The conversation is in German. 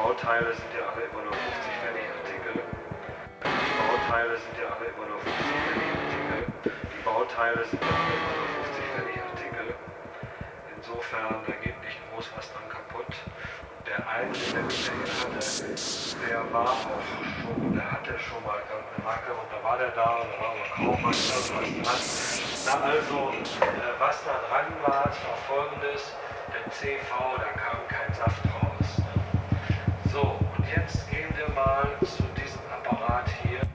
Bauteile sind ja alle immer nur 50 Pfennig Artikel. Die Bauteile sind ja alle immer nur 50 Pfennig Artikel. Die Bauteile sind ja alle immer nur 50 Pfennig Artikel. Insofern, da geht nicht groß was dran kaputt. Der eine, der Michael hatte, der war auch schon, der hatte schon mal eine Macke und da war der da und da war aber kaum was dran. Na also, was da dran war, es war folgendes, der CV, da kam kein Saft raus. So, und jetzt gehen wir mal zu diesem Apparat hier.